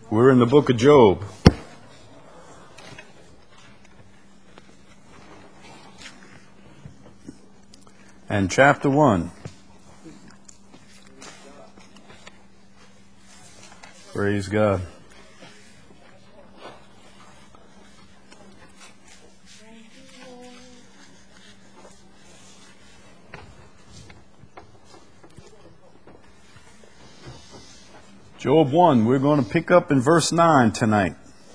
We're in the book of Job. And chapter 1. Praise God. Job 1, we're going to pick up in verse 9 tonight.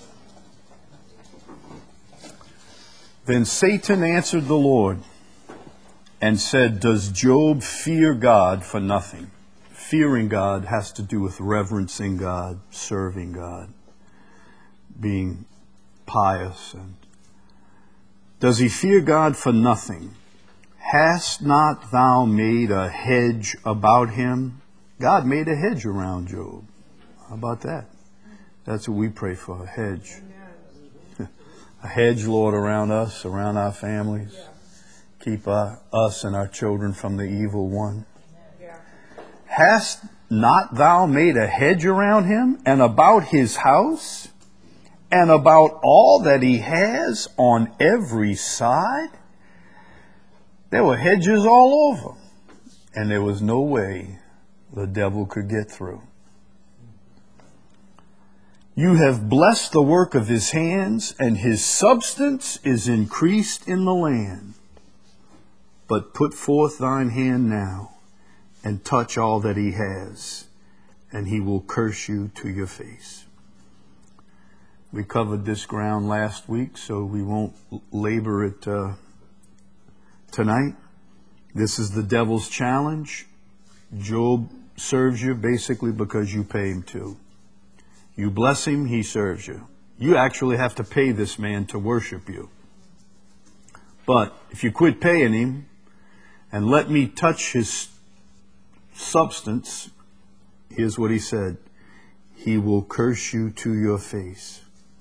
Then Satan answered the Lord and said, "Does Job fear God for nothing?" Fearing God has to do with reverencing God, serving God, being pious. And does he fear God for nothing? Hast not thou made a hedge about him? God made a hedge around Job. How about that? That's what we pray for, a hedge. A hedge, Lord, around us, around our families. Keep us and our children from the evil one. Hast not thou made a hedge around him and about his house and about all that he has on every side? There were hedges all over, and there was no way the devil could get through. You have blessed the work of his hands, and his substance is increased in the land. But put forth thine hand now, and touch all that he has, and he will curse you to your face. We covered this ground last week, so we won't labor it tonight. This is the devil's challenge. Job serves you basically because you pay him to. You bless him, he serves you. You actually have to pay this man to worship you. But if you quit paying him and let me touch his substance, here's what he said: he will curse you to your face.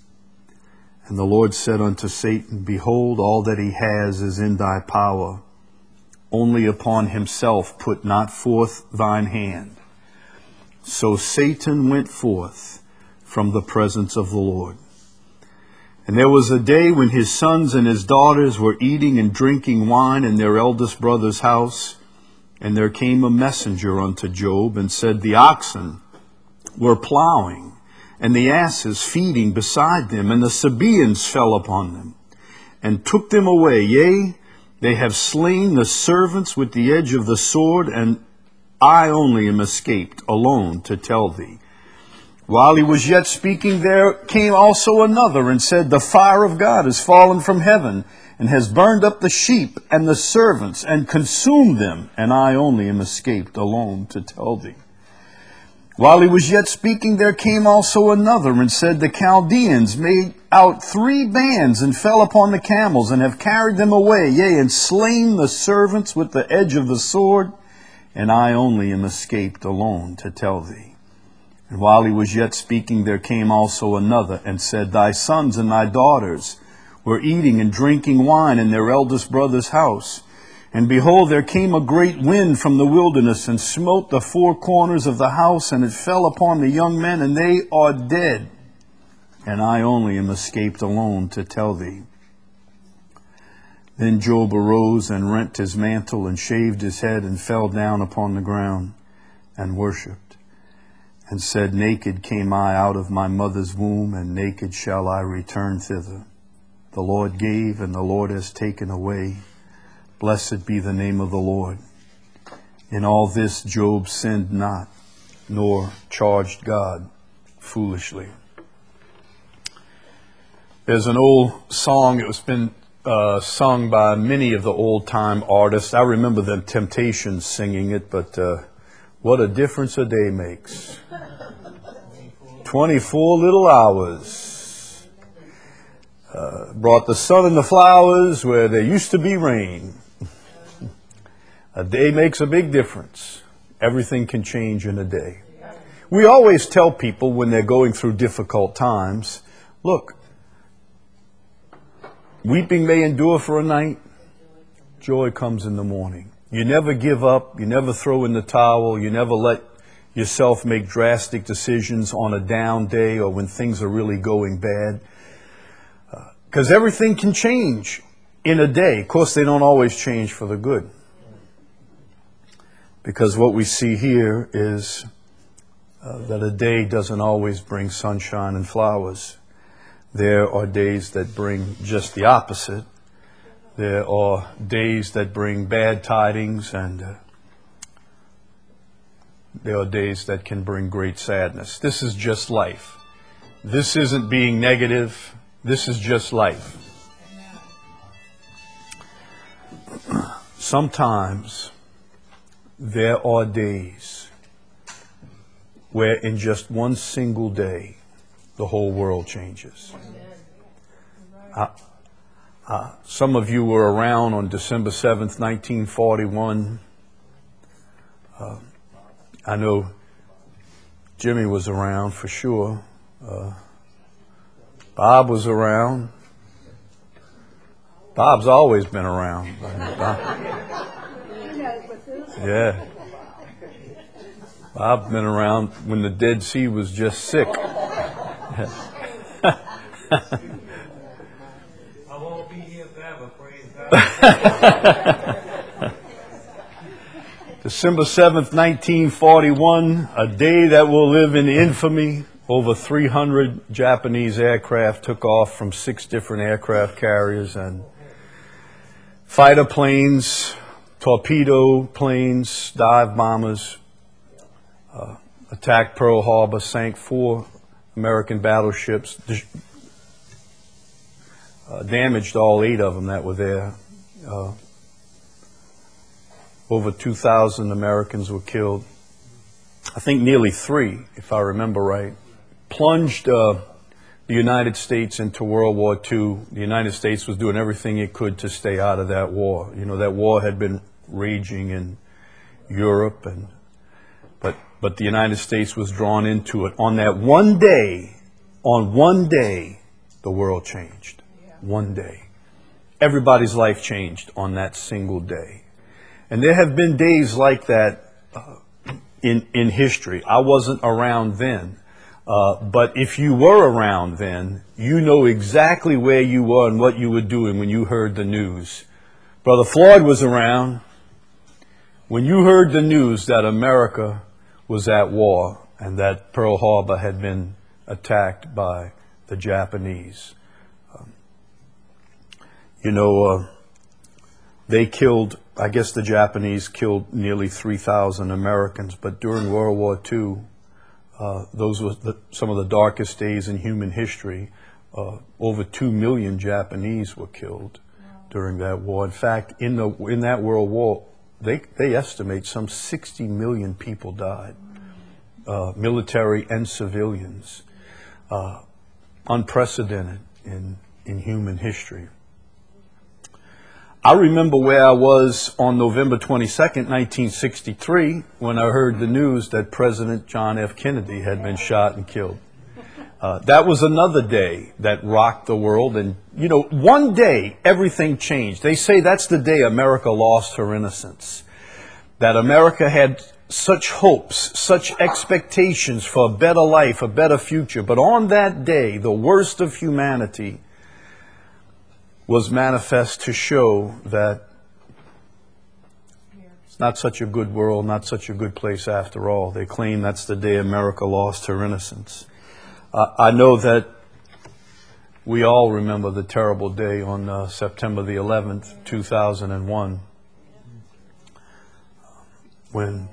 And the Lord said unto Satan, Behold, all that he has is in thy power. Only upon himself put not forth thine hand. So Satan went forth from the presence of the Lord. And there was a day when his sons and his daughters were eating and drinking wine in their eldest brother's house. And there came a messenger unto Job and said, The oxen were plowing, and the asses feeding beside them, and the Sabaeans fell upon them, and took them away. Yea, they have slain the servants with the edge of the sword, and I only am escaped alone to tell thee. While he was yet speaking, there came also another and said, The fire of God is fallen from heaven, and has burned up the sheep and the servants, and consumed them, and I only am escaped alone to tell thee. While he was yet speaking, there came also another and said, The Chaldeans made out 3 bands, and fell upon the camels, and have carried them away, yea, and slain the servants with the edge of the sword, and I only am escaped alone to tell thee. And while he was yet speaking, there came also another and said, Thy sons and thy daughters were eating and drinking wine in their eldest brother's house. And behold, there came a great wind from the wilderness, and smote the 4 corners of the house, and it fell upon the young men, and they are dead. And I only am escaped alone to tell thee. Then Job arose and rent his mantle, and shaved his head, and fell down upon the ground, and worshipped. And said, Naked came I out of my mother's womb, and naked shall I return thither. The Lord gave, and the Lord has taken away. Blessed be the name of the Lord. In all this Job sinned not, nor charged God foolishly. There's an old song. It was been sung by many of the old-time artists. I remember the Temptations singing it, but what a difference a day makes. 24 little hours brought the sun and the flowers where there used to be rain. A day makes a big difference. Everything can change in a day. We always tell people when they're going through difficult times, look, weeping may endure for a night, joy comes in the morning. You never give up. You never throw in the towel. You never let yourself make drastic decisions on a down day or when things are really going bad. Because everything can change in a day. Of course, they don't always change for the good. Because what we see here is that a day doesn't always bring sunshine and flowers. There are days that bring just the opposite. There are days that bring bad tidings, and there are days that can bring great sadness. This is just life. This isn't being negative. This is just life. Sometimes there are days where in just one single day, the whole world changes. Some of you were around on December 7th, 1941. I know Jimmy was around for sure. Bob was around. Bob's always been around. Yeah. Bob's been around when the Dead Sea was just sick. I won't be here forever, praise God. December 7th, 1941, a day that will live in infamy. Over 300 Japanese aircraft took off from 6 different aircraft carriers, and fighter planes, torpedo planes, dive bombers attacked Pearl Harbor, sank 4 American battleships, damaged all 8 of them that were there. Over 2,000 Americans were killed. I think nearly 3, if I remember right. Plunged the United States into World War II. The United States was doing everything it could to stay out of that war. You know, that war had been raging in Europe, but the United States was drawn into it. On that one day, the world changed. One day. Everybody's life changed on that single day. And there have been days like that in history. I wasn't around then. But if you were around then, you know exactly where you were and what you were doing when you heard the news. Brother Floyd was around when you heard the news that America was at war and that Pearl Harbor had been attacked by the Japanese. They killed, I guess the Japanese killed nearly 3,000 Americans, but during World War II, those were some of the darkest days in human history. Over 2 million Japanese were killed during that war. In fact, in that World War, they estimate some 60 million people died, military and civilians. Unprecedented in human history. I remember where I was on November 22nd, 1963, when I heard the news that President John F. Kennedy had been shot and killed. That was another day that rocked the world. And, one day everything changed. They say that's the day America lost her innocence. That America had such hopes, such expectations for a better life, a better future. But on that day, the worst of humanity was manifest to show that it's not such a good world, not such a good place after all. They claim that's the day America lost her innocence. I know that we all remember the terrible day on September the 11th, 2001, when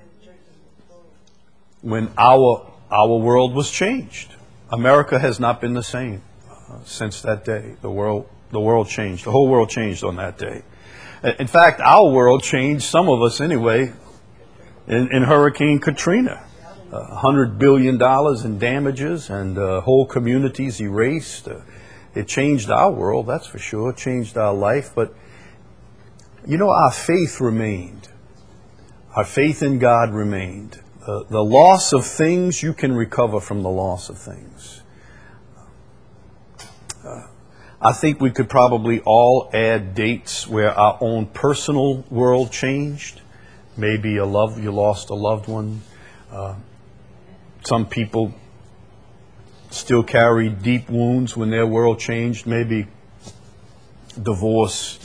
our world was changed. America has not been the same since that day. The world changed. The whole world changed on that day. In fact, our world changed, some of us anyway, in Hurricane Katrina. $100 billion in damages and whole communities erased. It changed our world, that's for sure. It changed our life. But, our faith remained. Our faith in God remained. The loss of things, you can recover from the loss of things. I think we could probably all add dates where our own personal world changed. Maybe you lost a loved one. Some people still carry deep wounds when their world changed, maybe divorce,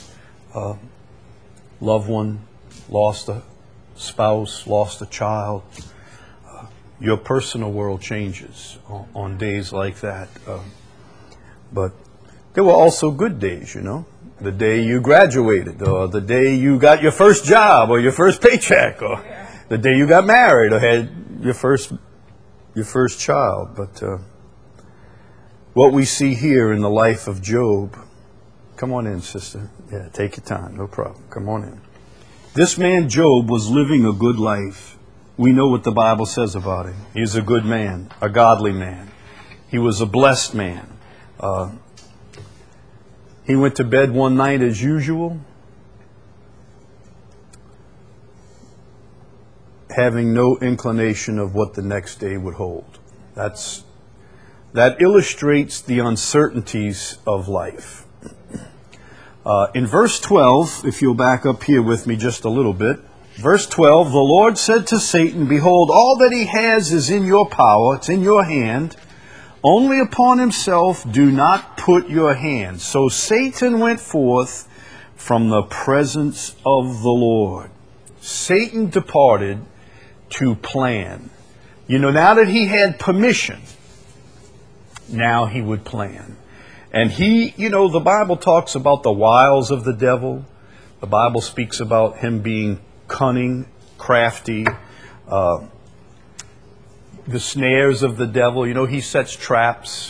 loved one, lost a spouse, lost a child. Your personal world changes on days like that. But there were also good days, you know. The day you graduated, or the day you got your first job, or your first paycheck, or the day you got married, or had your first child. But what we see here in the life of Job, come on in, sister. Yeah, take your time, no problem. Come on in. This man Job was living a good life. We know what the Bible says about him. He's a good man, a godly man. He was a blessed man. He went to bed one night as usual, having no inclination of what the next day would hold. That illustrates the uncertainties of life. In verse 12, if you'll back up here with me just a little bit, verse 12, the Lord said to Satan, behold, all that he has is in your power, it's in your hand. Only upon himself do not put your hand. So Satan went forth from the presence of the Lord. Satan departed to plan. You know, now that he had permission, now he would plan. And the Bible talks about the wiles of the devil. The Bible speaks about him being cunning, crafty, the snares of the devil. You know, he sets traps.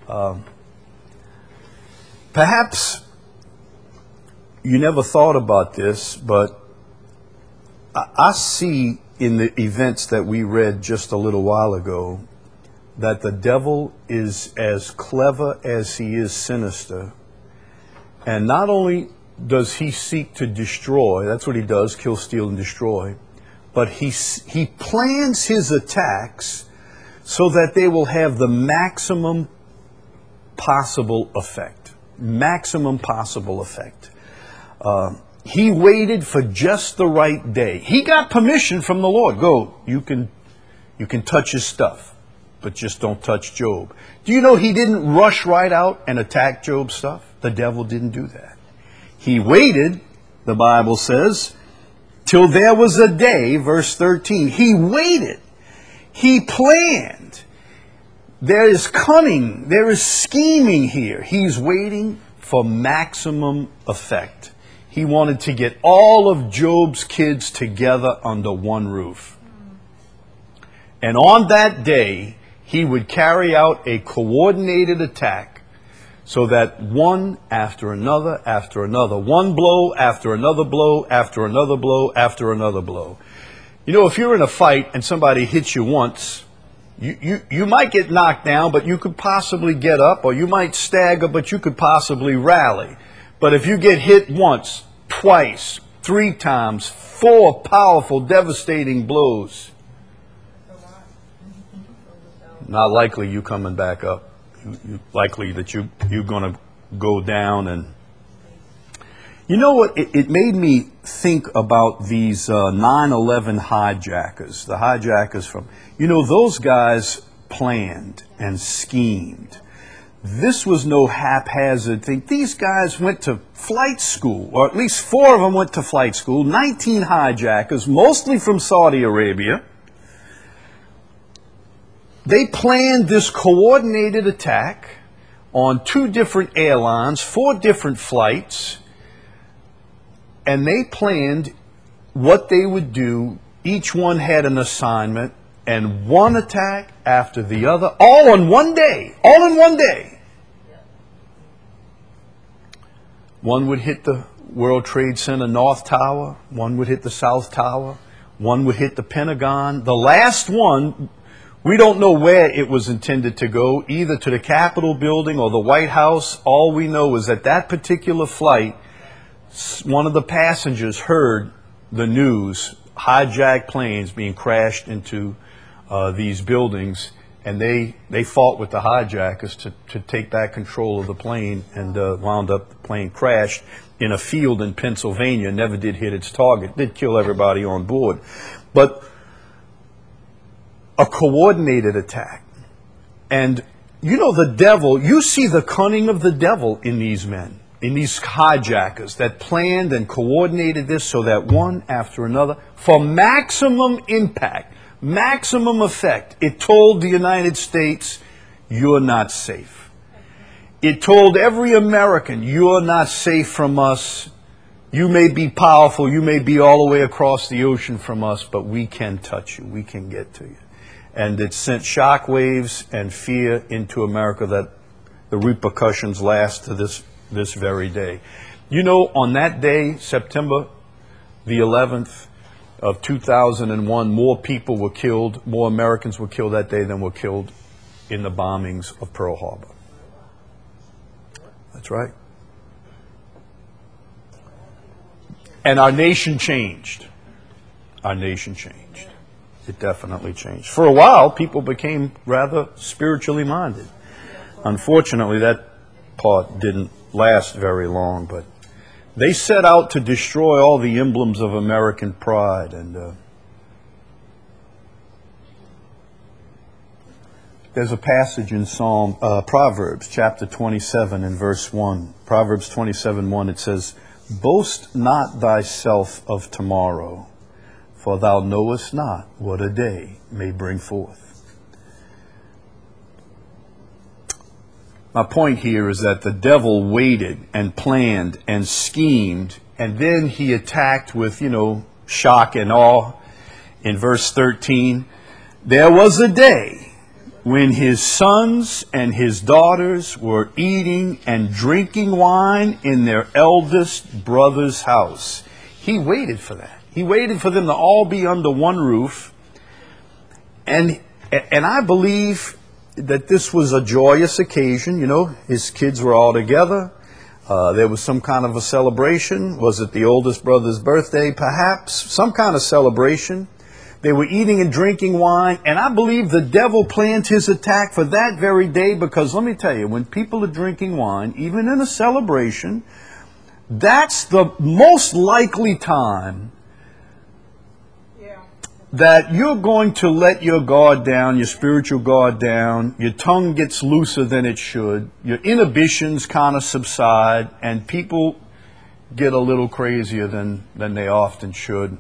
Perhaps you never thought about this, but I see in the events that we read just a little while ago that the devil is as clever as he is sinister. And not only does he seek to destroy, that's what he does, kill, steal, and destroy, but he plans his attacks so that they will have the maximum possible effect. Maximum possible effect. He waited for just the right day. He got permission from the Lord. Go, you can touch his stuff, but just don't touch Job. Do you know he didn't rush right out and attack Job's stuff? The devil didn't do that. He waited, the Bible says, till there was a day, verse 13. He waited. He planned. There is cunning. There is scheming here. He's waiting for maximum effect. He wanted to get all of Job's kids together under one roof. And on that day, he would carry out a coordinated attack so that one after another, one blow after another blow, after another blow, after another blow. You know, if you're in a fight and somebody hits you once, you might get knocked down, but you could possibly get up, or you might stagger, but you could possibly rally. But if you get hit once, twice, 3 times, 4 powerful, devastating blows, not likely you coming back up. Likely that you're going to go down. And you know what? It made me think about these 9/11 hijackers. The hijackers from, those guys planned and schemed. This was no haphazard thing. These guys went to flight school, or at least 4 of them went to flight school. 19 hijackers, mostly from Saudi Arabia. They planned this coordinated attack on 2 different airlines, 4 different flights, and they planned what they would do. Each one had an assignment, and one attack after the other, all in one day. All in one day. One would hit the World Trade Center North Tower. One would hit the South Tower. One would hit the Pentagon. The last one, we don't know where it was intended to go, either to the Capitol building or the White House. All we know is that that particular flight, one of the passengers heard the news, hijacked planes being crashed into these buildings, and they fought with the hijackers to take back control of the plane, and wound up the plane crashed in a field in Pennsylvania, never did hit its target, did kill everybody on board. But a coordinated attack. And you know the devil, you see the cunning of the devil in these men, in these hijackers that planned and coordinated this so that one after another, for maximum impact, maximum effect, it told the United States, you're not safe. It told every American, you're not safe from us. You may be powerful, you may be all the way across the ocean from us, but we can touch you, we can get to you. And it sent shockwaves and fear into America that the repercussions last to this very day. You know, on that day, September the 11th of 2001, more people were killed, more Americans were killed that day than were killed in the bombings of Pearl Harbor. That's right. And our nation changed. Our nation changed. It definitely changed. For a while, people became rather spiritually minded. Unfortunately, that part didn't last very long, but they set out to destroy all the emblems of American pride. And there's a passage in Proverbs chapter 27 and verse 1. Proverbs 27:1, it says, "Boast not thyself of tomorrow, for thou knowest not what a day may bring forth." My point here is that the devil waited and planned and schemed, and then he attacked with, shock and awe. In verse 13, there was a day when his sons and his daughters were eating and drinking wine in their eldest brother's house. He waited for that. He waited for them to all be under one roof. And I believe that this was a joyous occasion. His kids were all together. There was some kind of a celebration. Was it the oldest brother's birthday? Perhaps. Some kind of celebration. They were eating and drinking wine, and I believe the devil planned his attack for that very day, because let me tell you, when people are drinking wine, even in a celebration, that's the most likely time that you're going to let your guard down, your spiritual guard down, your tongue gets looser than it should, your inhibitions kind of subside, and people get a little crazier than they often should.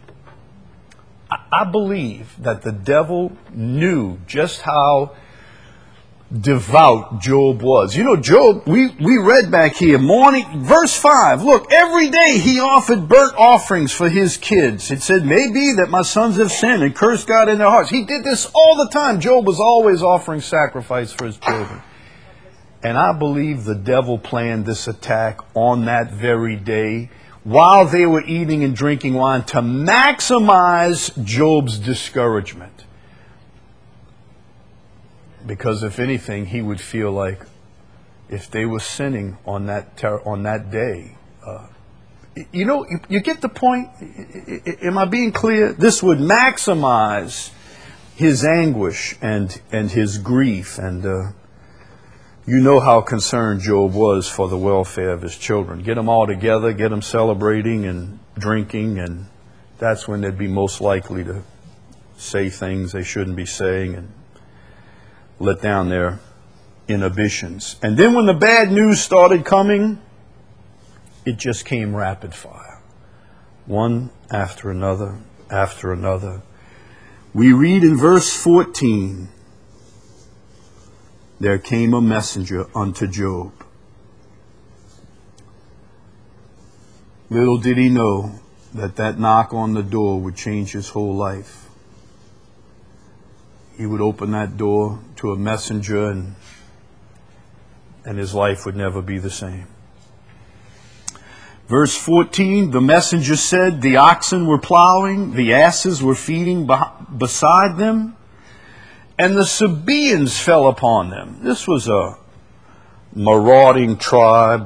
I believe that the devil knew just how devout Job was. Job, we read back here, verse 5, look, every day he offered burnt offerings for his kids. It said, "Maybe that my sons have sinned and cursed God in their hearts." He did this all the time. Job was always offering sacrifice for his children. And I believe the devil planned this attack on that very day, while they were eating and drinking wine, to maximize Job's discouragement. Because if anything, he would feel like if they were sinning on that day, you get the point? Am I being clear? This would maximize his anguish and his grief, and you know how concerned Job was for the welfare of his children. Get them all together, get them celebrating and drinking, and that's when they'd be most likely to say things they shouldn't be saying and let down their inhibitions. And then when the bad news started coming, it just came rapid fire. One after another, after another. We read in verse 14, "There came a messenger unto Job." Little did he know that knock on the door would change his whole life. He would open that door to a messenger, and his life would never be the same. Verse 14, the messenger said, "The oxen were plowing, the asses were feeding beside them, and the Sabaeans fell upon them." This was a marauding tribe,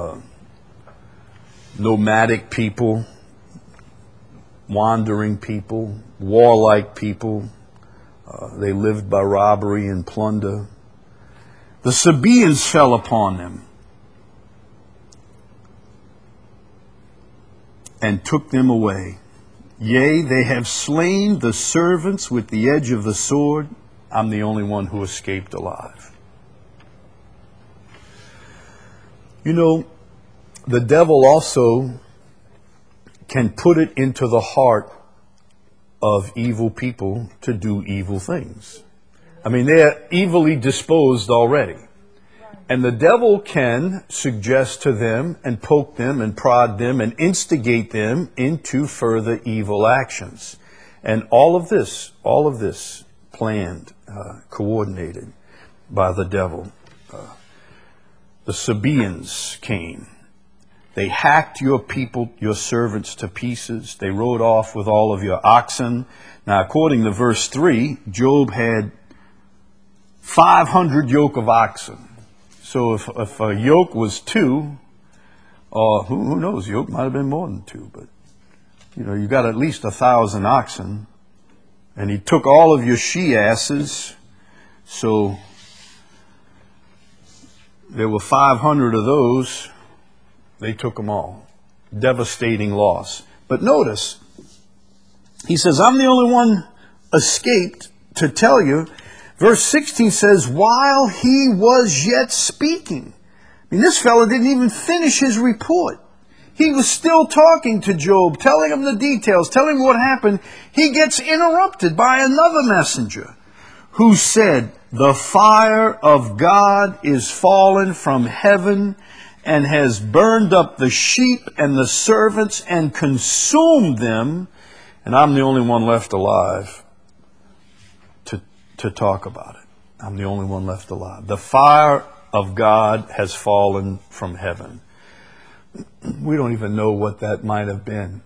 nomadic people, wandering people, warlike people. They lived by robbery and plunder. The Sabaeans fell upon them and took them away. Yea, they have slain the servants with the edge of the sword. I'm the only one who escaped alive. You know, the devil also can put it into the heart of evil people to do evil things. I mean, they're evilly disposed already. And the devil can suggest to them and poke them and prod them and instigate them into further evil actions. And all of this planned, coordinated by the devil. The Sabaeans came. They hacked your people, your servants, to pieces. They rode off with all of your oxen. Now, according to verse 3, Job had 500 yoke of oxen. So if a yoke was 2, or who knows, yoke might have been more than 2, but you got at least 1,000 oxen. And he took all of your she-asses, so there were 500 of those. They took them all. Devastating loss. But notice, he says, I'm the only one escaped to tell you. Verse 16 says, while he was yet speaking. I mean, this fellow didn't even finish his report. He was still talking to Job, telling him the details, telling him what happened. He gets interrupted by another messenger who said, the fire of God is fallen from heaven and has burned up the sheep and the servants and consumed them, and I'm the only one left alive to talk about it. I'm the only one left alive. The fire of God has fallen from heaven. We don't even know what that might have been.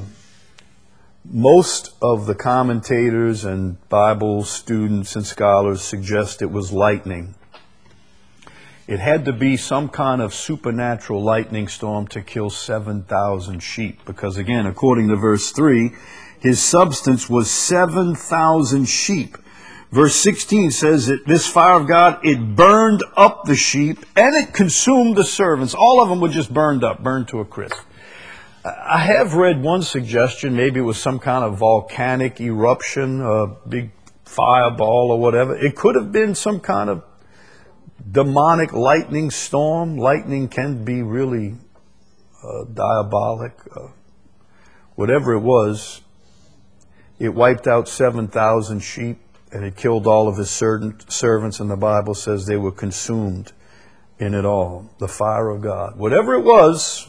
Most of the commentators and Bible students and scholars suggest it was lightning. It had to be some kind of supernatural lightning storm to kill 7,000 sheep. Because again, according to verse 3, his substance was 7,000 sheep. Verse 16 says that this fire of God, it burned up the sheep and it consumed the servants. All of them were just burned up, burned to a crisp. I have read one suggestion, maybe it was some kind of volcanic eruption, a big fireball or whatever. It could have been some kind of demonic lightning storm. Lightning can be really diabolic. Whatever it was, it wiped out 7,000 sheep. And it killed all of his servants, and the Bible says they were consumed in it all. The fire of God. Whatever it was.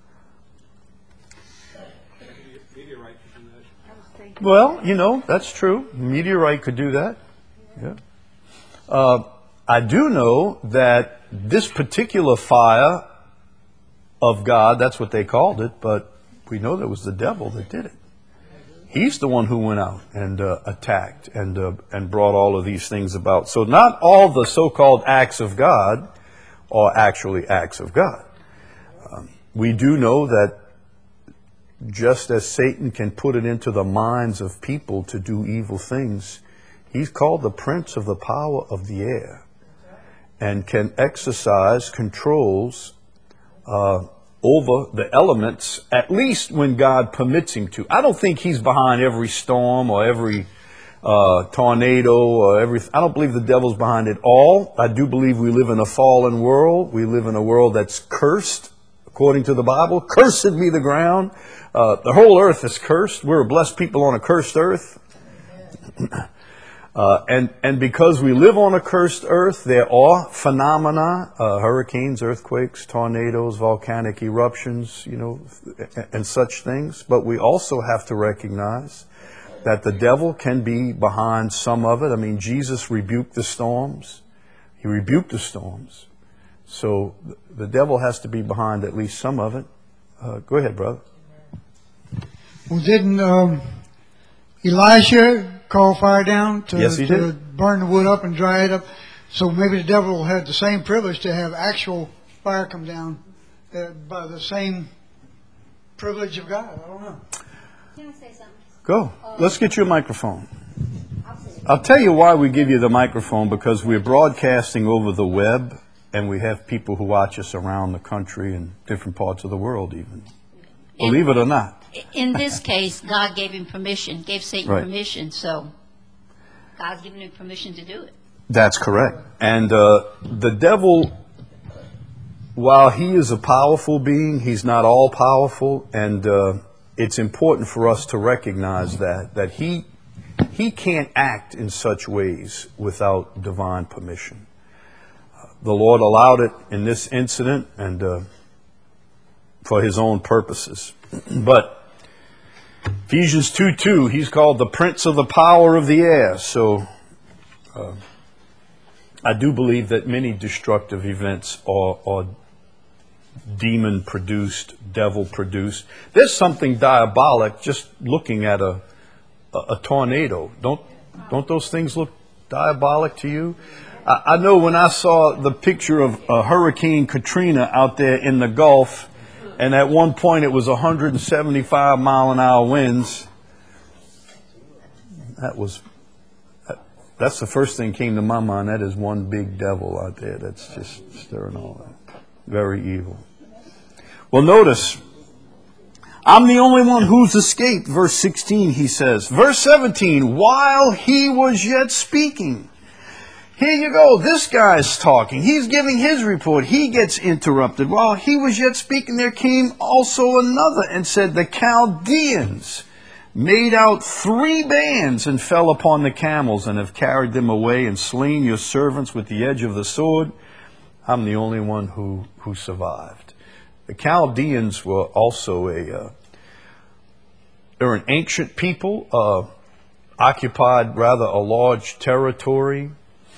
Well, that's true. Meteorite could do that. Yeah. I do know that this particular fire of God, that's what they called it, but we know that it was the devil that did it. He's the one who went out and attacked and brought all of these things about. So not all the so-called acts of God are actually acts of God. We do know that just as Satan can put it into the minds of people to do evil things, he's called the prince of the power of the air and can exercise controls over the elements, at least when God permits him to. I don't think he's behind every storm or every tornado or everything. I don't believe the devil's behind it all. I do believe we live in a fallen world. We live in a world that's cursed, according to the Bible. Cursed be the ground. The whole earth is cursed. We're a blessed people on a cursed earth. And because we live on a cursed earth, there are phenomena, hurricanes, earthquakes, tornadoes, volcanic eruptions, and such things. But we also have to recognize that the devil can be behind some of it. I mean, Jesus rebuked the storms. He rebuked the storms. So the devil has to be behind at least some of it. Go ahead, brother. Well, didn't Elisha call fire down to burn the wood up and dry it up? So maybe the devil had the same privilege to have actual fire come down by the same privilege of God. I don't know. Can I say something? Go. Let's get you a microphone. I'll tell you why we give you the microphone, because we're broadcasting over the web and we have people who watch us around the country and different parts of the world even. Believe it or not. In this case, God gave him permission, gave Satan Right. permission, so God's given him permission to do it. That's correct. And the devil, while he is a powerful being, he's not all powerful, and it's important for us to recognize that he can't act in such ways without divine permission. The Lord allowed it in this incident and for his own purposes. But Ephesians 2:2, he's called the prince of the power of the air. So I do believe that many destructive events are demon-produced, devil-produced. There's something diabolic just looking at a tornado. Don't those things look diabolic to you? I know when I saw the picture of Hurricane Katrina out there in the Gulf, and at one point it was 175 mile an hour winds. That's the first thing came to my mind. That is one big devil out there that's just stirring all that. Very evil. Well, notice, I'm the only one who's escaped. Verse 16, he says. Verse 17, while he was yet speaking. Here you go. This guy's talking. He's giving his report. He gets interrupted. While he was yet speaking, there came also another and said, the Chaldeans made out 3 bands and fell upon the camels and have carried them away and slain your servants with the edge of the sword. I'm the only one who survived. The Chaldeans were also they're an ancient people, occupied rather a large territory.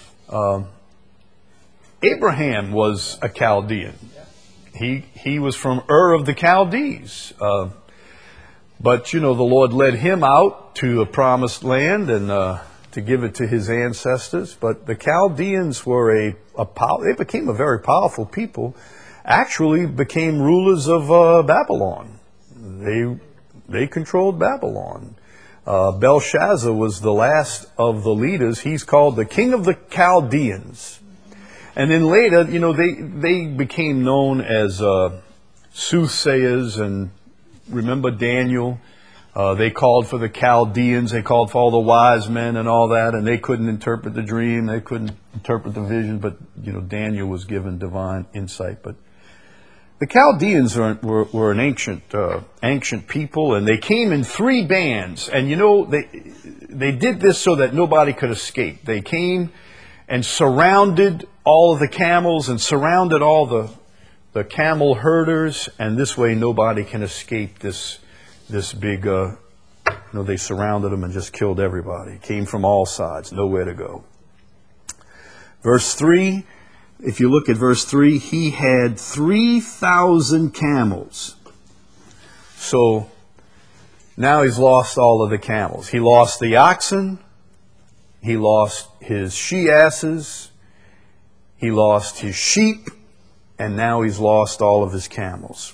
Abraham was a Chaldean. He was from Ur of the Chaldees. But, you know, the Lord led him out to a promised land and to give it to his ancestors. But the Chaldeans were they became a very powerful people, actually became rulers of Babylon. They controlled Babylon. Belshazzar was the last of the leaders. He's called the king of the Chaldeans. And then later, you know, they became known as soothsayers. And remember Daniel? They called for the Chaldeans. They called for all the wise men and all that. And they couldn't interpret the dream. They couldn't interpret the vision. But, you know, Daniel was given divine insight. But the Chaldeans were an ancient people, and they came in 3 bands. And you know, they did this so that nobody could escape. They came and surrounded all of the camels and surrounded all the camel herders, and this way nobody can escape this big. They surrounded them and just killed everybody. Came from all sides, nowhere to go. Verse 3. If you look at verse 3, he had 3,000 camels. So now he's lost all of the camels. He lost the oxen. He lost his she-asses. He lost his sheep. And now he's lost all of his camels.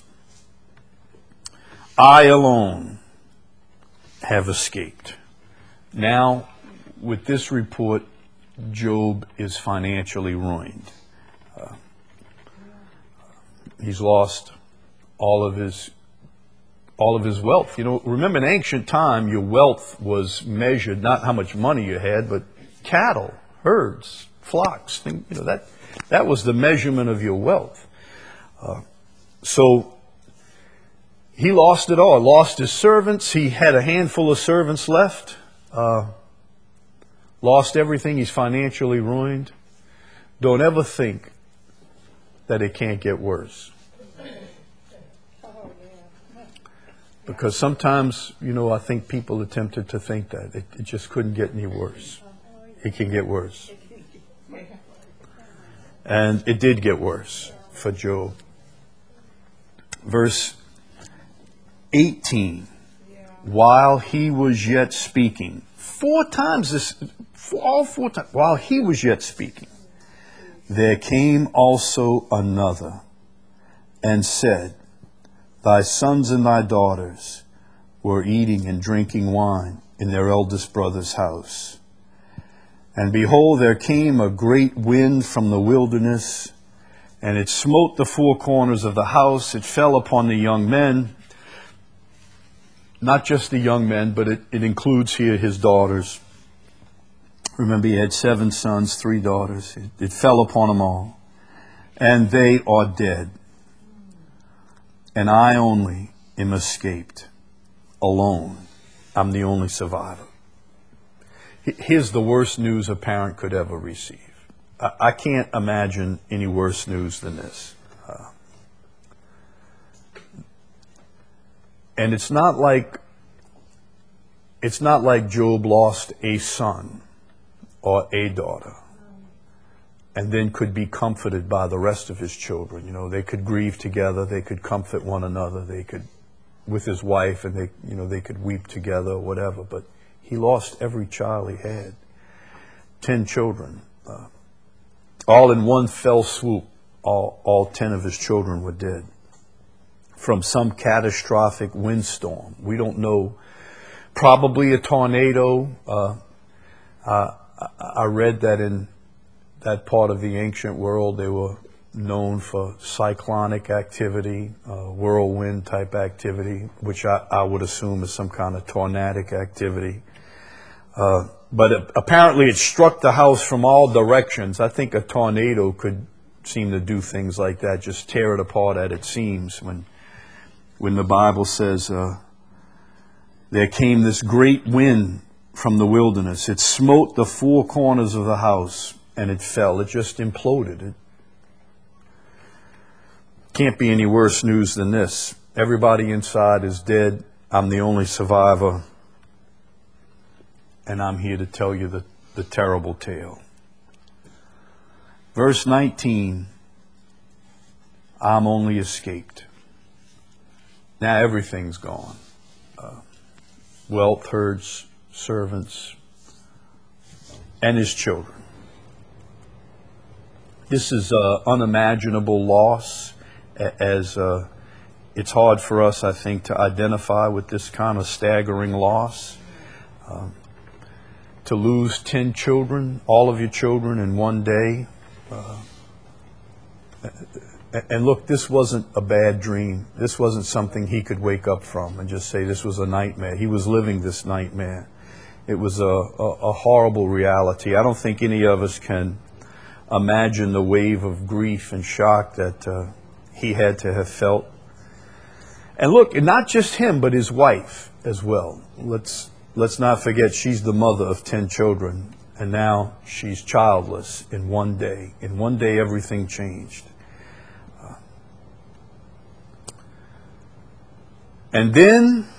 I alone have escaped. Now, with this report, Job is financially ruined. He's lost all of his wealth. You know, remember in ancient time, your wealth was measured not how much money you had, but cattle, herds, flocks. That was the measurement of your wealth. So he lost it all. Lost his servants. He had a handful of servants left. Lost everything. He's financially ruined. Don't ever think that it can't get worse. Because sometimes, you know, I think people are tempted to think that it just couldn't get any worse. It can get worse. And it did get worse for Job. Verse 18. While he was yet speaking. 4 times all 4 times. While he was yet speaking. There came also another and said, thy sons and thy daughters were eating and drinking wine in their eldest brother's house. And behold, there came a great wind from the wilderness, and it smote the 4 corners of the house. It fell upon the young men, not just the young men, but it includes here his daughters. Remember, he had 7 sons, 3 daughters. It fell upon them all. And they are dead. And I only am escaped. Alone. I'm the only survivor. Here's the worst news a parent could ever receive. I can't imagine any worse news than this. And it's not like Job lost a son or a daughter and then could be comforted by the rest of his children. You know, they could grieve together, they could comfort one another, they could, with his wife, and they could weep together or whatever. But he lost every child he had. 10 children. All in one fell swoop, all 10 of his children were dead. From some catastrophic windstorm. We don't know. Probably a tornado. I read that in that part of the ancient world they were known for cyclonic activity, whirlwind type activity, which I would assume is some kind of tornadic activity. But apparently it struck the house from all directions. I think a tornado could seem to do things like that, just tear it apart at its seams. When the Bible says there came this great wind from the wilderness, it smote the 4 corners of the house and it fell. It just imploded. It can't be any worse news than this. Everybody inside is dead. I'm the only survivor. And I'm here to tell you the terrible tale. Verse 19, I'm only escaped. Now everything's gone. Wealth, herds, servants, and his children. This is an unimaginable loss, as it's hard for us, I think, to identify with this kind of staggering loss. To lose 10 children, all of your children in one day. And look, this wasn't a bad dream. This wasn't something he could wake up from and just say this was a nightmare. He was living this nightmare. It was a horrible reality. I don't think any of us can imagine the wave of grief and shock that he had to have felt. And look, not just him, but his wife as well. Let's not forget she's the mother of 10 children, and now she's childless in one day. In one day, everything changed. And then,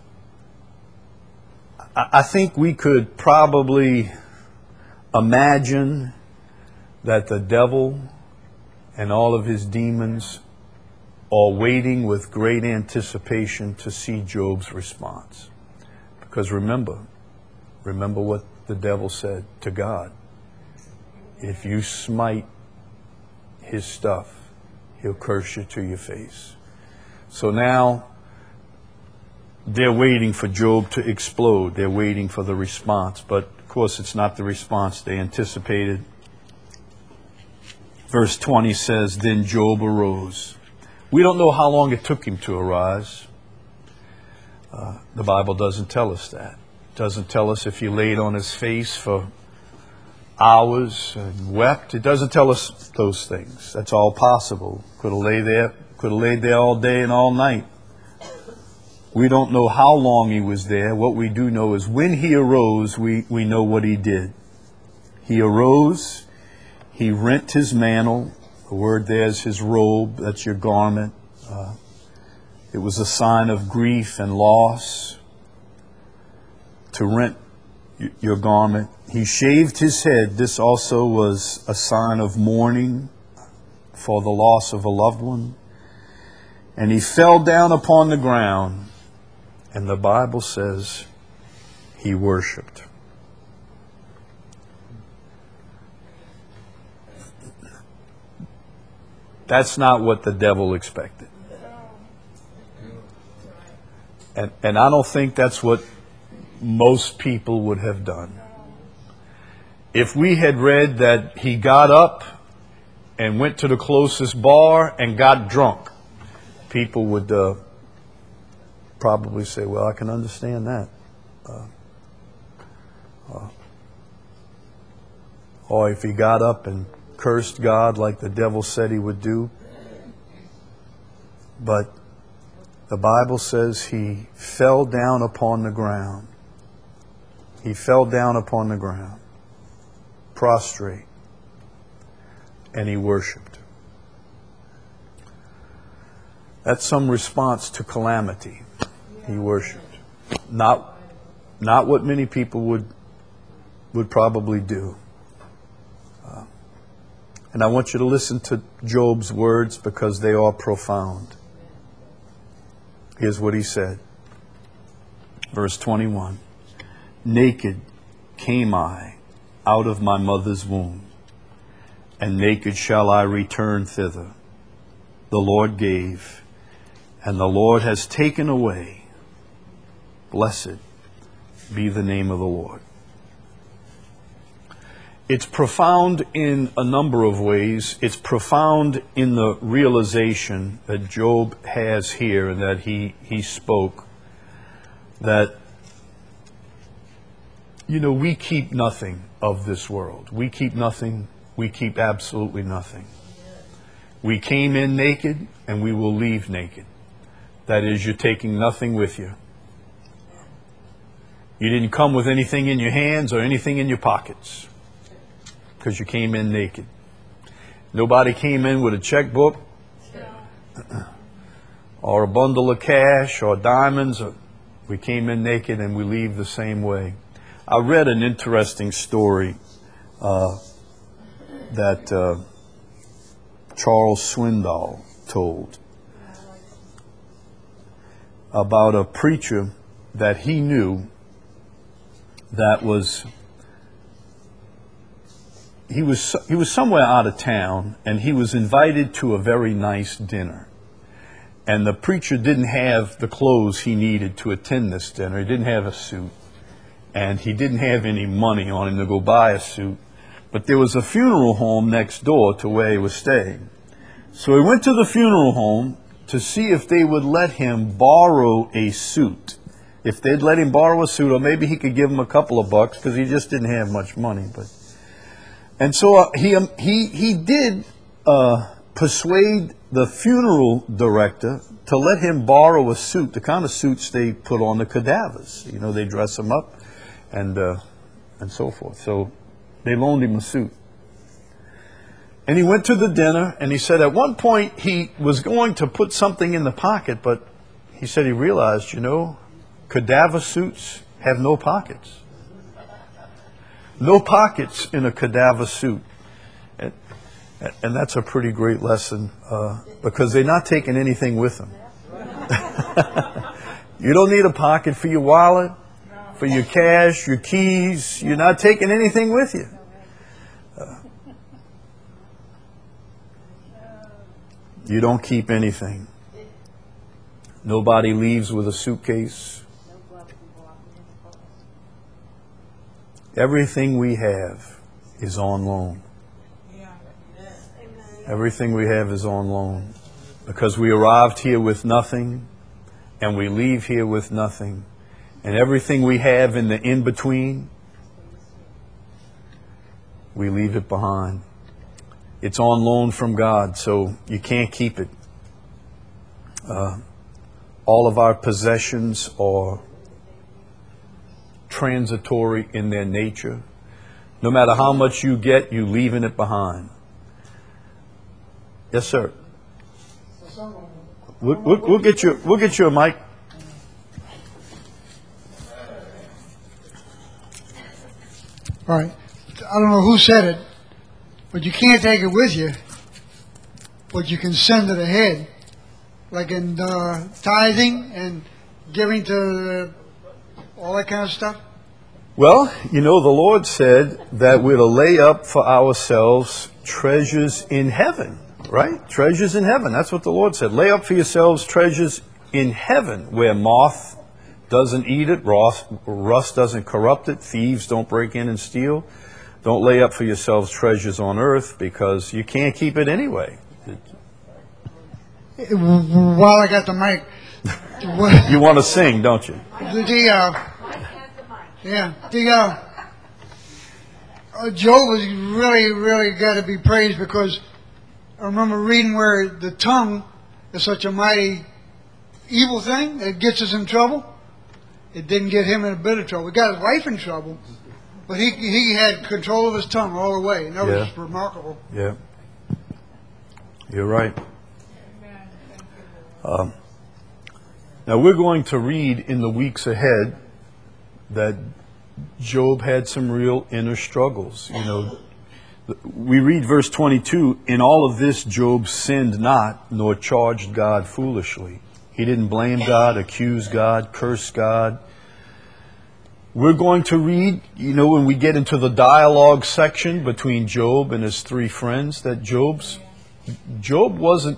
I think we could probably imagine that the devil and all of his demons are waiting with great anticipation to see Job's response. Because remember what the devil said to God. If you smite his stuff, he'll curse you to your face. So now they're waiting for Job to explode. They're waiting for the response. But of course it's not the response they anticipated. Verse 20 says, then Job arose. We don't know how long it took him to arise. The Bible doesn't tell us that. It doesn't tell us if he laid on his face for hours and wept. It doesn't tell us those things. That's all possible. Could have laid there all day and all night. We don't know how long he was there. What we do know is when he arose, we know what he did. He arose, he rent his mantle. The word there is his robe. That's your garment. It was a sign of grief and loss to rent your garment. He shaved his head. This also was a sign of mourning for the loss of a loved one. And he fell down upon the ground. And the Bible says he worshiped. That's not what the devil expected. And I don't think that's what most people would have done. If we had read that he got up and went to the closest bar and got drunk, people would probably say, well, I can understand that. Or if he got up and cursed God like the devil said he would do. But the Bible says he fell down upon the ground. He fell down upon the ground, prostrate, and he worshiped. That's some response to calamity. He worshiped. Not what many people would probably do. And I want you to listen to Job's words because they are profound. Here's what he said. Verse 21. Naked came I out of my mother's womb, and naked shall I return thither. The Lord gave, and the Lord has taken away. Blessed be the name of the Lord. It's profound in a number of ways. It's profound in the realization that Job has here and that he spoke that, we keep nothing of this world. We keep nothing. We keep absolutely nothing. We came in naked and we will leave naked. That is, you're taking nothing with you. You didn't come with anything in your hands or anything in your pockets, because you came in naked. Nobody came in with a checkbook or a bundle of cash or diamonds. We came in naked and we leave the same way. I read an interesting story that Charles Swindoll told about a preacher that he knew that he was somewhere out of town, and he was invited to a very nice dinner. And the preacher didn't have the clothes he needed to attend this dinner. He didn't have a suit, and he didn't have any money on him to go buy a suit. But there was a funeral home next door to where he was staying. So he went to the funeral home to see if they would let him borrow a suit. If they'd let him borrow a suit, or maybe he could give him a couple of bucks, because he just didn't have much money. And so he did persuade the funeral director to let him borrow a suit, the kind of suits they put on the cadavers. They dress them up and so forth. So they loaned him a suit. And he went to the dinner, and he said at one point he was going to put something in the pocket, but he said he realized, cadaver suits have no pockets. No pockets in a cadaver suit. And that's a pretty great lesson because they're not taking anything with them. You don't need a pocket for your wallet, for your cash, your keys. You're not taking anything with you. You don't keep anything. Nobody leaves with a suitcase. Everything we have is on loan. Everything we have is on loan. Because we arrived here with nothing, and we leave here with nothing. And everything we have in the in-between, we leave it behind. It's on loan from God, so you can't keep it. All of our possessions are transitory in their nature. No matter how much you get, you're leaving it behind. Yes, sir. We'll get you a mic. All right. I don't know who said it, but you can't take it with you, but you can send it ahead, like in tithing and giving to all that kind of stuff. Well, the Lord said that we're to lay up for ourselves treasures in heaven, right? Treasures in heaven. That's what the Lord said. Lay up for yourselves treasures in heaven, where moth doesn't eat it, rust doesn't corrupt it, thieves don't break in and steal. Don't lay up for yourselves treasures on earth, because you can't keep it anyway. While I got the mic, You want to sing, don't you? Job has really, really got to be praised, because I remember reading where the tongue is such a mighty evil thing that gets us in trouble. It didn't get him in a bit of trouble. It got his wife in trouble, but he had control of his tongue all the way, and that was remarkable. Yeah. You're right. Now we're going to read in the weeks ahead that Job had some real inner struggles. You know, we read verse 22, in all of this Job sinned not, nor charged God foolishly. He didn't blame God, accuse God, curse God. We're going to read, you know, when we get into the dialogue section between Job and his three friends, that Job wasn't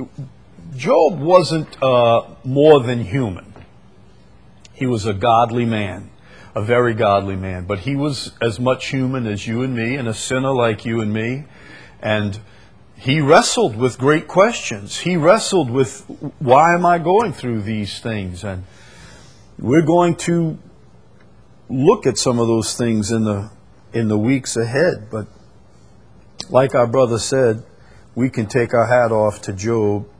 more than human. He was a godly man, a very godly man, but he was as much human as you and me, and a sinner like you and me. And he wrestled with great questions. He wrestled with, why am I going through these things? And we're going to look at some of those things in the weeks ahead. But like our brother said, we can take our hat off to Job,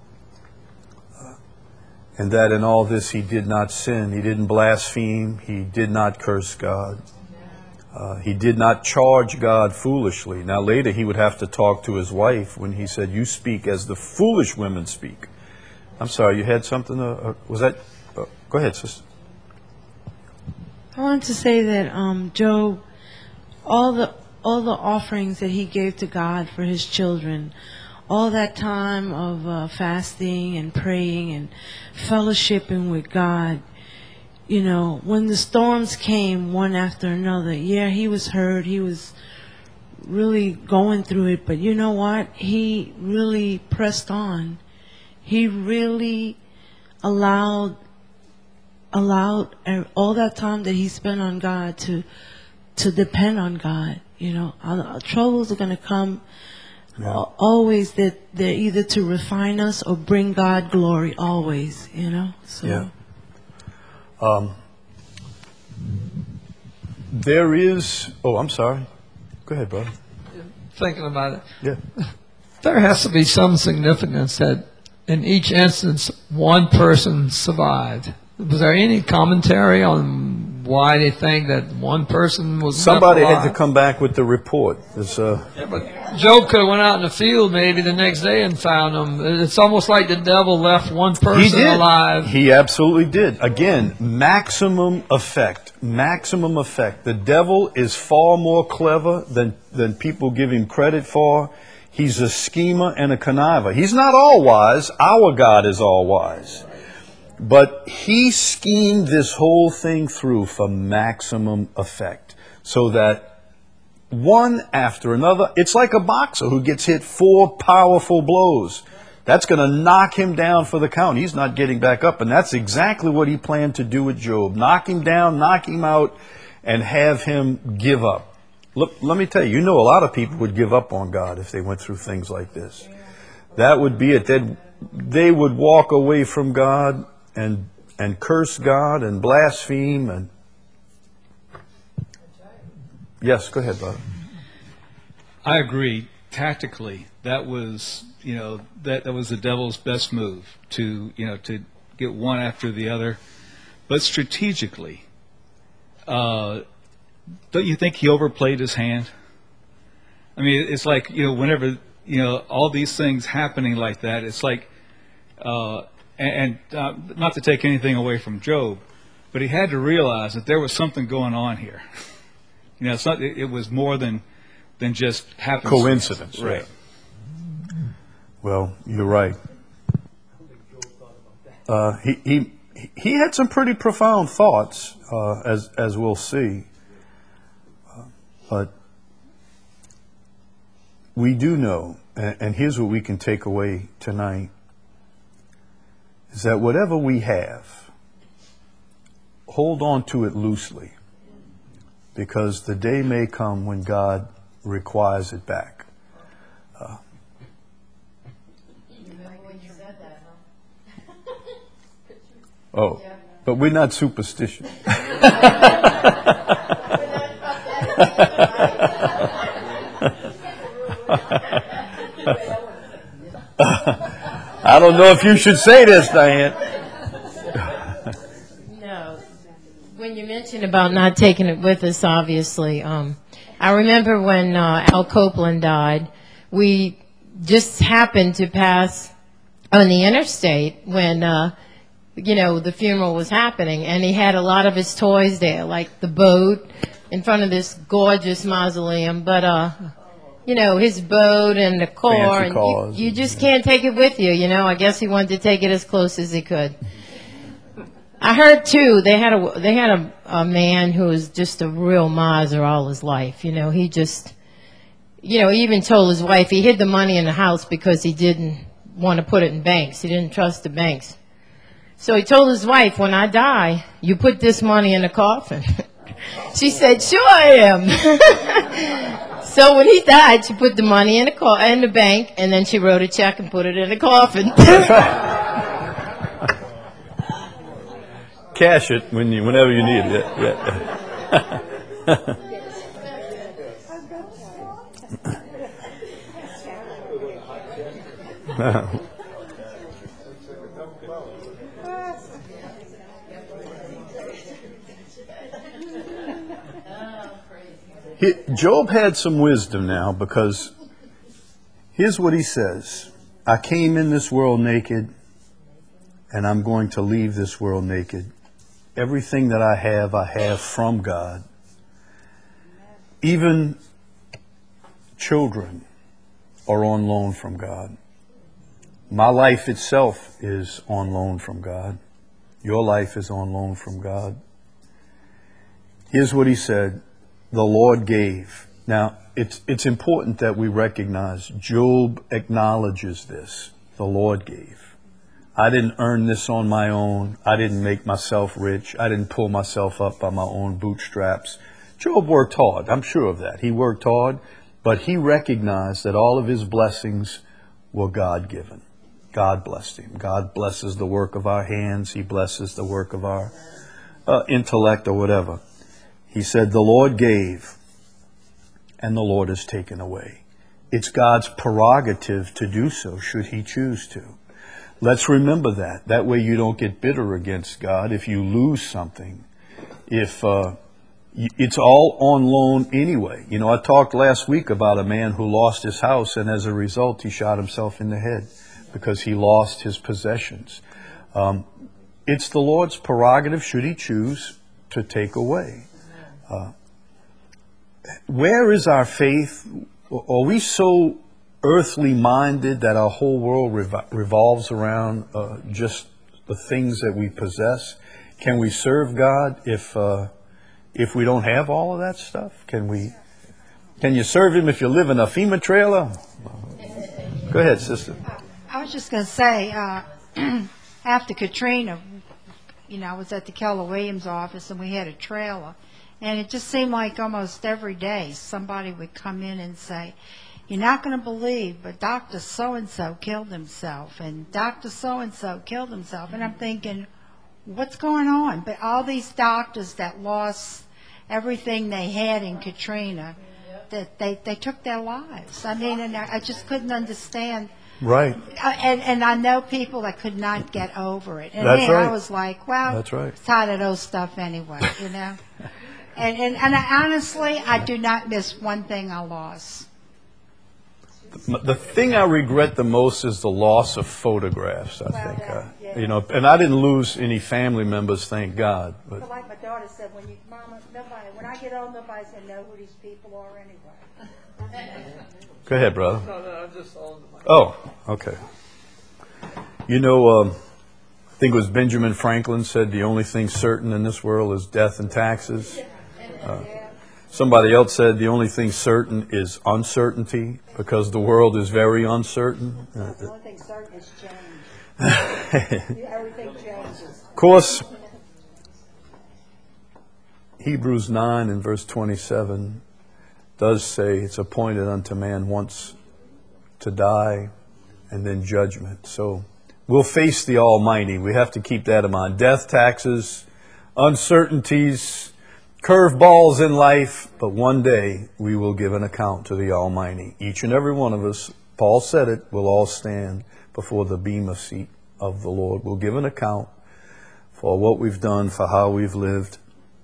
and that in all this he did not sin. He didn't blaspheme. He did not curse God. He did not charge God foolishly. Now later he would have to talk to his wife when he said, you speak as the foolish women speak. I'm sorry, you had something? Was that? Go ahead, sister. I wanted to say that Job, all the offerings that he gave to God for his children, all that time of fasting and praying and fellowshipping with God, you know, when the storms came one after another, yeah, he was hurt. He was really going through it. But you know what? He really pressed on. He really allowed all that time that he spent on God to depend on God. You know, troubles are going to come. Yeah. Always that they're either to refine us or bring God glory. Always, you know. So. Yeah. There is. Oh, I'm sorry. Go ahead, brother. Thinking about it. Yeah. There has to be some significance that in each instance one person survived. Was there any commentary on why they think that one person was Somebody left had alive? to come back with the report. Yeah, but Job could have went out in the field maybe the next day and found them. It's almost like the devil left one person alive. He absolutely did. Again, maximum effect. Maximum effect. The devil is far more clever than people give him credit for. He's a schemer and a conniver. He's not all wise. Our God is all wise. But he schemed this whole thing through for maximum effect. So that one after another, it's like a boxer who gets hit 4 powerful blows. That's going to knock him down for the count. He's not getting back up. And that's exactly what he planned to do with Job. Knock him down, knock him out, and have him give up. Look, let me tell you, a lot of people would give up on God if they went through things like this. That would be it. They would walk away from God and curse God and blaspheme. And yes, go ahead, brother. I agree. Tactically, that was that was the devil's best move to get one after the other. But strategically, don't you think he overplayed his hand? I mean, it's like whenever all these things happening like that, it's like. And not to take anything away from Job, but he had to realize that there was something going on here. It was more than just happenstance. Coincidence, right? Well, you're right. He had some pretty profound thoughts, as we'll see. But we do know, and here's what we can take away tonight. Is that whatever we have, hold on to it loosely, because the day may come when God requires it back. Oh, but we're not superstitious. I don't know if you should say this, Diane. No. When you mentioned about not taking it with us, obviously, I remember when Al Copeland died, we just happened to pass on the interstate when, the funeral was happening, and he had a lot of his toys there, like the boat in front of this gorgeous mausoleum, but, his boat and the car, Fancy and cars. you just can't take it with you, I guess he wanted to take it as close as he could. I heard too they had a man who was just a real miser all his life. He just he even told his wife he hid the money in the house because he didn't want to put it in banks. He didn't trust the banks. So he told his wife, when I die, you put this money in a coffin. She said, sure I am. So when he died, she put the money in the bank, and then she wrote a check and put it in a coffin. Cash it whenever you need it. Yeah. Job had some wisdom now, because here's what he says. I came in this world naked, and I'm going to leave this world naked. Everything that I have from God. Even children are on loan from God. My life itself is on loan from God. Your life is on loan from God. Here's what he said. The Lord gave. Now, it's important that we recognize Job acknowledges this. The Lord gave. I didn't earn this on my own. I didn't make myself rich. I didn't pull myself up by my own bootstraps. Job worked hard. I'm sure of that. He worked hard, but he recognized that all of his blessings were God-given. God blessed him. God blesses the work of our hands. He blesses the work of our intellect or whatever. He said, the Lord gave, and the Lord has taken away. It's God's prerogative to do so, should he choose to. Let's remember that. That way you don't get bitter against God if you lose something. If it's all on loan anyway. I talked last week about a man who lost his house, and as a result he shot himself in the head because he lost his possessions. It's the Lord's prerogative, should he choose, to take away. Where is our faith? Are we so earthly minded that our whole world revolves around just the things that we possess? Can we serve God if we don't have all of that stuff? Can you serve him if you live in a FEMA trailer? Go ahead, sister. I was just going to say, after Katrina, I was at the Keller Williams office and we had a trailer. And it just seemed like almost every day somebody would come in and say, you're not going to believe, but Dr. So-and-so killed himself, and Dr. So-and-so killed himself. And I'm thinking, what's going on? But all these doctors that lost everything they had in Katrina, that they took their lives. I mean, and I just couldn't understand. Right. And I know people that could not get over it. And That's then right. I was like, well, That's right. I'm tired of those stuff anyway, And I, honestly, I do not miss one thing I lost. The thing I regret the most is the loss of photographs, I think. And I didn't lose any family members, thank God. But Like my daughter said, Mama, when I get old, nobody's going to know who these people are anyway. Go ahead, brother. No, I'm just on the mic. Oh, okay. I think it was Benjamin Franklin said the only thing certain in this world is death and taxes. Somebody else said the only thing certain is uncertainty, because the world is very uncertain. The only thing certain is change. Everything changes. Of course, Hebrews 9 and verse 27 does say it's appointed unto man once to die and then judgment. So we'll face the Almighty. We have to keep that in mind. Death, taxes, uncertainties, curveballs in life, but one day we will give an account to the Almighty. Each and every one of us, Paul said it, will all stand before the bema seat of the Lord. We'll give an account for what we've done, for how we've lived.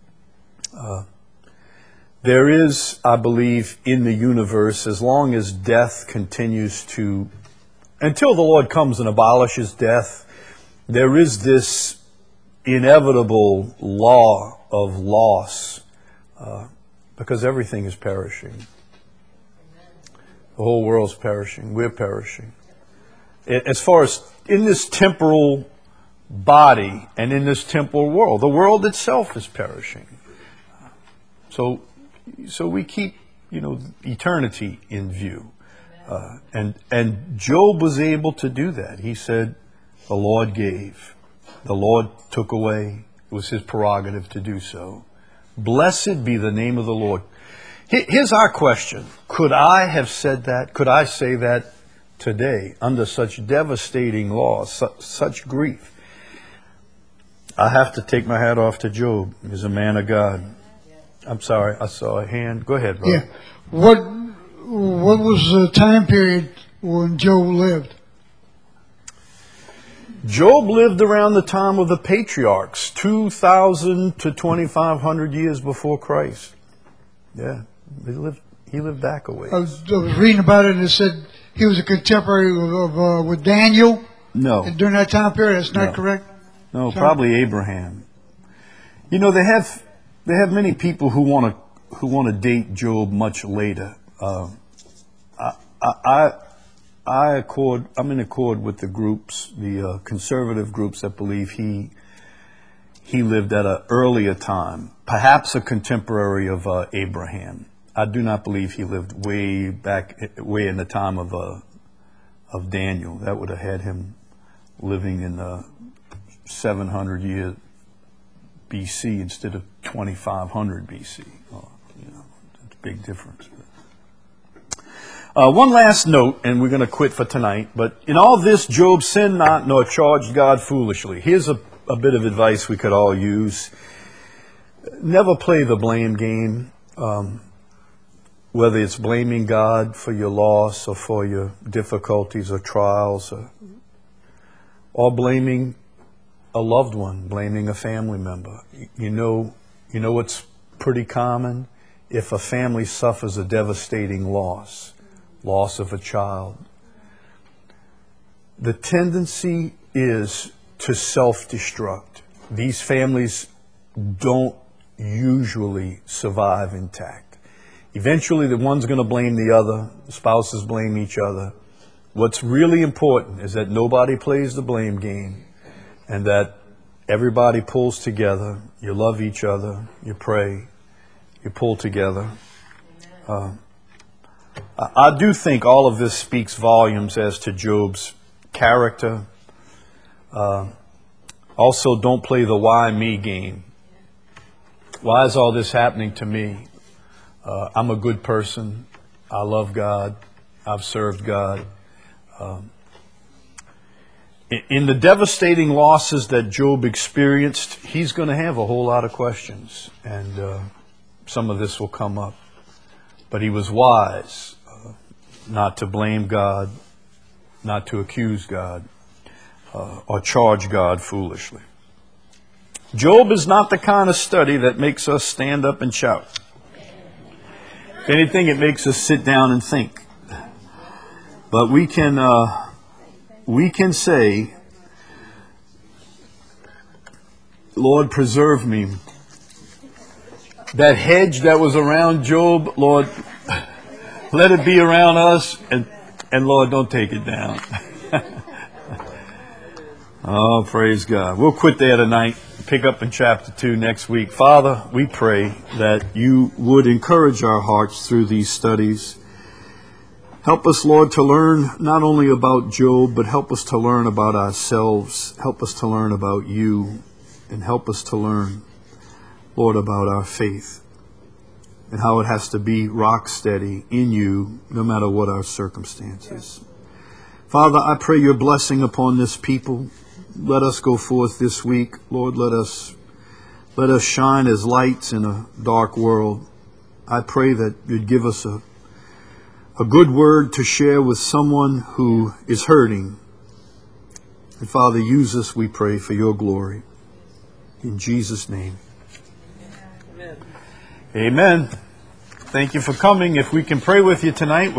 There is, I believe, in the universe, as long as death continues to, until the Lord comes and abolishes death, there is this inevitable law of loss, because everything is perishing. The whole world's perishing. We're perishing. As far as in this temporal body and in this temporal world, the world itself is perishing. So we keep, eternity in view. And Job was able to do that. He said, the Lord gave. The Lord took away. It was his prerogative to do so. Blessed be the name of the Lord. Here's our question. Could I have said that? Could I say that today under such devastating loss, such grief? I have to take my hat off to Job. He's a man of God. I'm sorry, I saw a hand. Go ahead, brother. Yeah. What was the time period when Job lived? Job lived around the time of the patriarchs, 2,000 to 2,500 years before Christ. Yeah, he lived back a ways. I was reading about it, and it said he was a contemporary with Daniel. No. During that time period, that's not correct? No, probably Abraham. They have many people who want to date Job much later. I'm in accord with the groups, the conservative groups that believe he lived at an earlier time, perhaps a contemporary of Abraham. I do not believe he lived way in the time of Daniel. That would have had him living in 700 years BC instead of 2500 BC. That's a big difference. One last note, and we're going to quit for tonight. But in all this, Job sinned not, nor charged God foolishly. Here's a bit of advice we could all use. Never play the blame game, whether it's blaming God for your loss or for your difficulties or trials, or blaming a loved one, blaming a family member. You know what's pretty common? If a family suffers a devastating loss of a child, the tendency is to self-destruct. These families don't usually survive intact. Eventually, the one's going to blame the other. The spouses blame each other. What's really important is that nobody plays the blame game, and that everybody pulls together. You love each other. You pray. You pull together. I do think all of this speaks volumes as to Job's character. Also, don't play the why me game. Why is all this happening to me? I'm a good person. I love God. I've served God. In the devastating losses that Job experienced, he's going to have a whole lot of questions, and some of this will come up. But he was wise not to blame God, not to accuse God, or charge God foolishly. Job is not the kind of study that makes us stand up and shout. If anything, it makes us sit down and think. But we can say, Lord, preserve me. That hedge that was around Job, Lord, let it be around us, and Lord, don't take it down. Oh, praise God. We'll quit there tonight. Pick up in chapter 2 next week. Father, we pray that you would encourage our hearts through these studies. Help us, Lord, to learn not only about Job, but help us to learn about ourselves. Help us to learn about you, and help us to learn, Lord, about our faith and how it has to be rock steady in you no matter what our circumstances. Father, I pray your blessing upon this people. Let us go forth this week. Lord, let us shine as lights in a dark world. I pray that you'd give us a good word to share with someone who is hurting. And Father, use us, we pray, for your glory. In Jesus' name. Amen. Thank you for coming. If we can pray with you tonight.